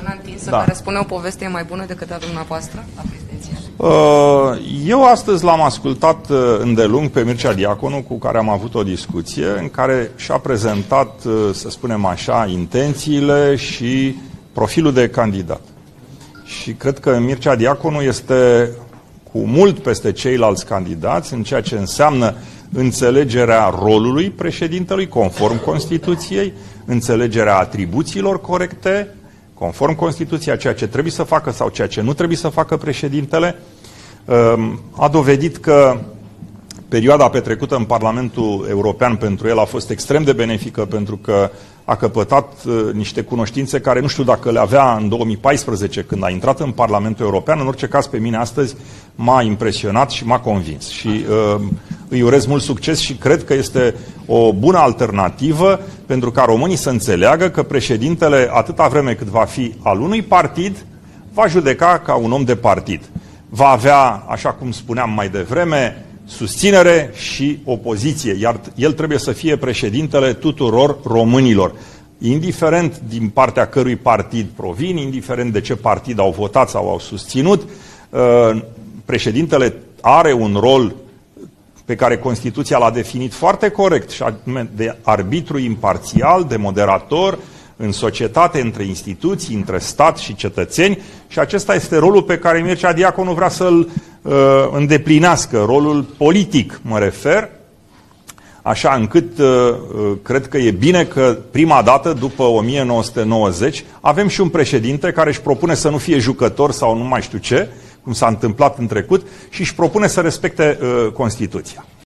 mâna întinsă, care spune o poveste e mai bună decât a dumneavoastră la prezidențiale? Eu astăzi l-am ascultat îndelung pe Mircea Diaconu, cu care am avut o discuție în care și-a prezentat, să spunem așa, intențiile și profilul de candidat. Și cred că Mircea Diaconu este cu mult peste ceilalți candidați în ceea ce înseamnă înțelegerea rolului președintelui conform Constituției, înțelegerea atribuțiilor corecte conform Constituției, ceea ce trebuie să facă sau ceea ce nu trebuie să facă președintele. A dovedit că perioada petrecută în Parlamentul European pentru el a fost extrem de benefică, pentru că a căpătat niște cunoștințe care nu știu dacă le avea în 2014 când a intrat în Parlamentul European. În orice caz, pe mine astăzi m-a impresionat și m-a convins. Și îi urez mult succes și cred că este o bună alternativă pentru ca românii să înțeleagă că președintele, atâta vreme cât va fi al unui partid, va judeca ca un om de partid. Va avea, așa cum spuneam mai devreme, susținere și opoziție, iar el trebuie să fie președintele tuturor românilor. Indiferent din partea cărui partid provin, indiferent de ce partid au votat sau au susținut, președintele are un rol pe care Constituția l-a definit foarte corect, și anume de arbitru imparțial, de moderator în societate, între instituții, între stat și cetățeni, și acesta este rolul pe care Mircea Diaconu vrea să-l îndeplinească, rolul politic, mă refer, așa încât cred că e bine că prima dată, după 1990, avem și un președinte care își propune să nu fie jucător sau nu mai știu ce, cum s-a întâmplat în trecut, și își propune să respecte Constituția.